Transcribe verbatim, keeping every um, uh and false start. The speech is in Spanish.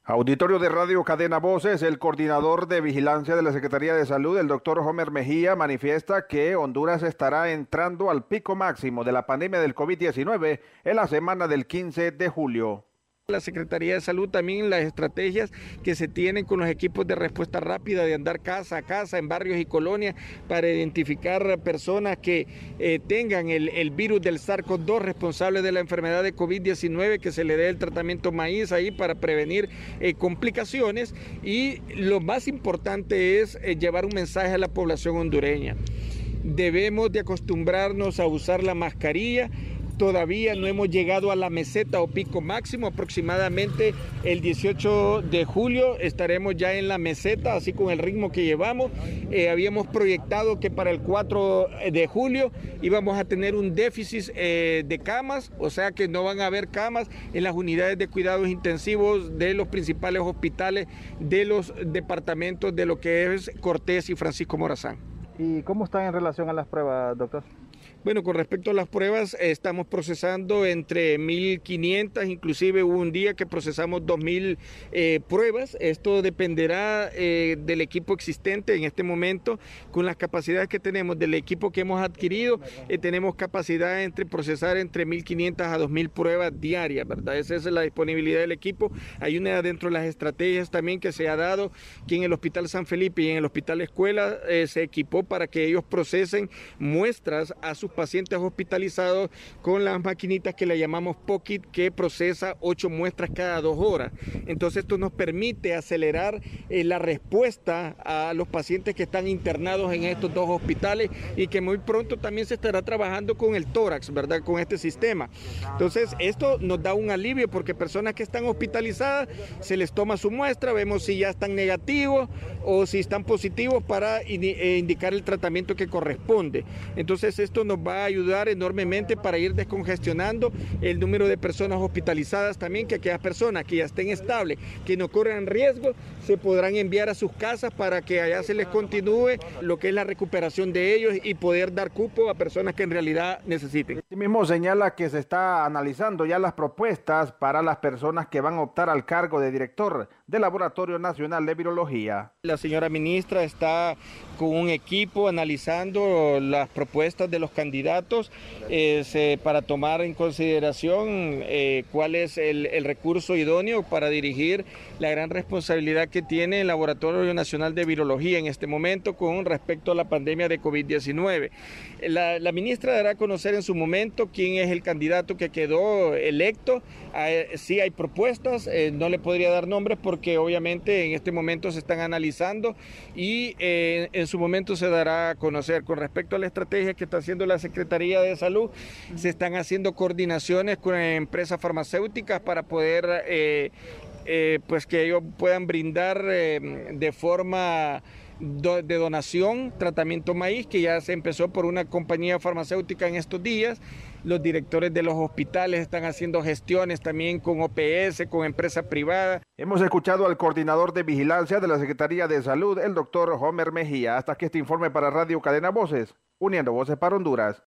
Auditorio de Radio Cadena Voces, el coordinador de vigilancia de la Secretaría de Salud, el doctor Homer Mejía, manifiesta que Honduras estará entrando al pico máximo de la pandemia del COVID diecinueve en la semana del quince de julio. La Secretaría de Salud también las estrategias que se tienen con los equipos de respuesta rápida de andar casa a casa en barrios y colonias para identificar personas que eh, tengan el, el virus del SARS-CoV dos responsable de la enfermedad de COVID diecinueve, que se le dé el tratamiento maíz ahí para prevenir eh, complicaciones. Y lo más importante es eh, llevar un mensaje a la población hondureña. Debemos de acostumbrarnos a usar la mascarilla. Todavía no hemos llegado a la meseta o pico máximo. Aproximadamente el dieciocho de julio estaremos ya en la meseta, así con el ritmo que llevamos. Eh, habíamos proyectado que para el cuatro de julio íbamos a tener un déficit eh, de camas, o sea que no van a haber camas en las unidades de cuidados intensivos de los principales hospitales de los departamentos de lo que es Cortés y Francisco Morazán. ¿Y cómo están en relación a las pruebas, doctor? Bueno, con respecto a las pruebas, eh, estamos procesando entre mil quinientas, inclusive hubo un día que procesamos dos mil eh, pruebas. Esto dependerá eh, del equipo existente en este momento. Con las capacidades que tenemos del equipo que hemos adquirido, eh, tenemos capacidad entre procesar entre mil quinientas a dos mil pruebas diarias, ¿verdad? Esa es la disponibilidad del equipo. Hay una dentro de las estrategias también que se ha dado, que en el Hospital San Felipe y en el Hospital Escuela eh, se equipó para que ellos procesen muestras a sus pacientes hospitalizados con las maquinitas que le llamamos Pocket, que procesa ocho muestras cada dos horas. Entonces esto nos permite acelerar eh, la respuesta a los pacientes que están internados en estos dos hospitales y que muy pronto también se estará trabajando con el tórax, ¿verdad? Con este sistema. Entonces esto nos da un alivio porque personas que están hospitalizadas se les toma su muestra, vemos si ya están negativos o si están positivos para indicar el tratamiento que corresponde. Entonces esto nos va a ayudar enormemente para ir descongestionando el número de personas hospitalizadas también, que aquellas personas que ya estén estables, que no corran riesgo, se podrán enviar a sus casas para que allá se les continúe lo que es la recuperación de ellos y poder dar cupo a personas que en realidad necesiten. Este mismo señala que se está analizando ya las propuestas para las personas que van a optar al cargo de director del Laboratorio Nacional de Virología. La señora ministra está con un equipo analizando las propuestas de los candidatos eh, se, para tomar en consideración eh, cuál es el, el recurso idóneo para dirigir la gran responsabilidad que tiene el Laboratorio Nacional de Virología en este momento con respecto a la pandemia de COVID diecinueve. La, la ministra dará a conocer en su momento quién es el candidato que quedó electo. Eh, sí hay propuestas, eh, no le podría dar nombres porque obviamente en este momento se están analizando y eh, en su momento se dará a conocer. Con respecto a la estrategia que está haciendo la Secretaría de Salud, se están haciendo coordinaciones con empresas farmacéuticas para poder eh, eh, pues que ellos puedan brindar eh, de forma de donación tratamiento maíz, que ya se empezó por una compañía farmacéutica en estos días. Los directores de los hospitales están haciendo gestiones también con O P S, con empresa privada. Hemos escuchado al coordinador de vigilancia de la Secretaría de Salud, el doctor Homer Mejía. Hasta aquí este informe para Radio Cadena Voces, uniendo voces para Honduras.